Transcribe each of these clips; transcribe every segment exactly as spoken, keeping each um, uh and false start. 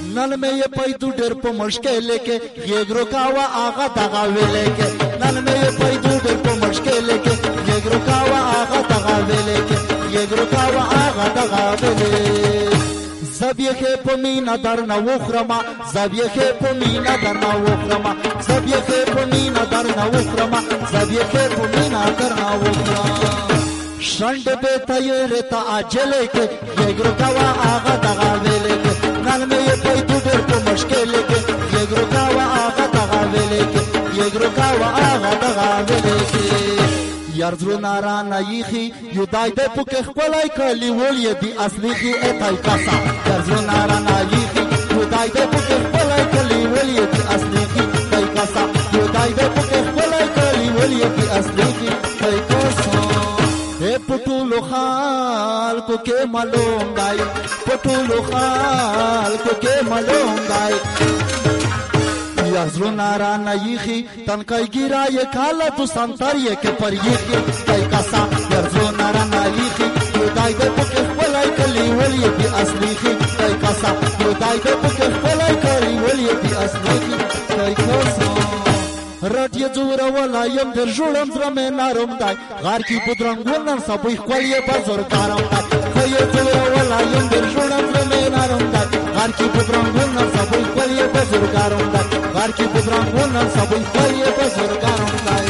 نن مې یې پیدو ډېر په مشکل کې غېږ روکاوه هغه دغه ویلې کې نن مې یې پیدو ډېر په مشکل کې غېږ روکاوه هغه دغه ویلې کې غېږ روکاوه هغه دغه ویلې زبیخې په مینه درنه وخورمه زبیخې په مینه درنه وخورمه زبیخې په مینه درنه وخورمه زبیخې په مینه درنه وخورمه شنډ به تیارې ته عاجلې کې غېږ روکاوه هغه دغه ویلې کې نن مې یې پیدو ډېر په مشکل کې غېږ روکاوه هغه دغه ویلې کې غېږ روکاوه هغه دغه ویلې کې یار زړونه رانه ایښي یو دای دی پکې ښکلی کلیول یې د اصلي خي ایتی کاسه یار زړونه رانه ایښي یو دای دی پکې ښکلی کلیول یې د اصلي خي ایتی کاسه یو دای دی پکې ښکلی کلیول یې د اصلي خي ایتی کاسه په ټولو خلکو کې معلوم دی په ټولو خلکو کې معلوم دی یار زړونه رانه ایښي تنکی ګیره یې کاله تو سنتر یې کې پر ایښي دی کاسه یار زړونه رانه ایښي یو دای دی پکې ښکلی کلیول یې د اصلي خي دی کاسه یو دای دی پکې ښکلی کلیول یې د اصلي خي دی کاسه رټ یې زورولی یم ډېر ژوړم زړه مې نرم دی غار کې بدرنګون نن سبوی ښکل یې بزرګارم دی ښه یې زورولی یم ډېر ژوړم زړه مې نرم دی غار کې بدرنګون نن سبوی ښکل یې بزرګارم دی غار کې بدرنګون نن سبوی ښکل یې بزرګارم دی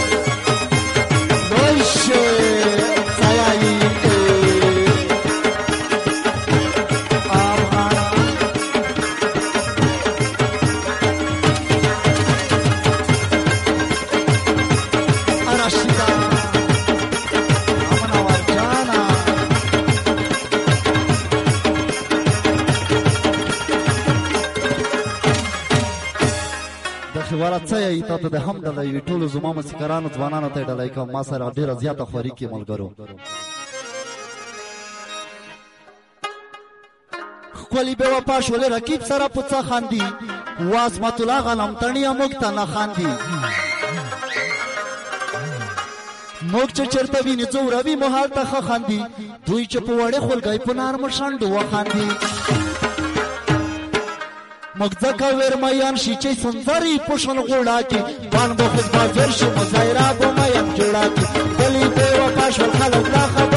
لوی شه سایه والا څه یې تا ته د هم ډله وي ټولو زما موسیقارانو ځوانانو ته یې ډله کوم ما سره ډېره زیاته خواري کې ملګرو ښکلي بې وفا شولې رقیب سره په څه خاندي واسمت الله غنم تڼیه موږ ته نه خاندي موږ چې چېرته ویني ځوروي مو هلته ښه خاندي دوی چې په وړې خولګۍ په نرمو شنډو وخاندي موږ ځکه ویرمیان شي چې سندرې په شن غوړه کې بان به خود بازر شي مظاهره به مین جوړه کې ولې بې وفا شول خلک دا خبر